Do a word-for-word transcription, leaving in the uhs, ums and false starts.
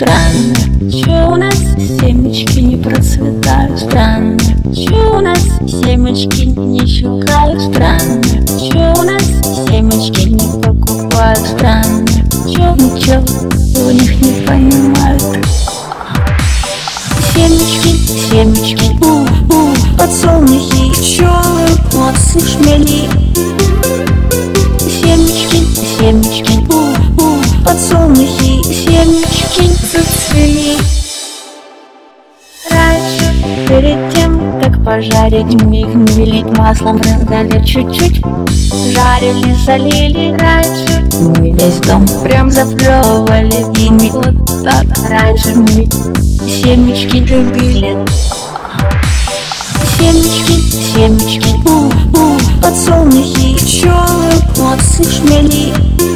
Странно, чё у нас семечки не процветают? Странно, чё у нас семечки не щелкают? Странно, чё у нас семечки не покупают? Странно, чё, ну чё, у них не понимают. Семечки, семечки, ух-ух, подсолнухи, пчелы, молодцы, шмели. Семечки, семечки, ух-ух, подсолнухи, семечки зацвели. Раньше, перед тем, как пожарить, миг влить маслом, раздали чуть-чуть. Жарили, солили раньше, мы весь дом прям заплевывали ими. Вот так раньше мы семечки любили. Семечки, семечки, ух-ух, подсолнухи, пчелы, молодцы, шмели.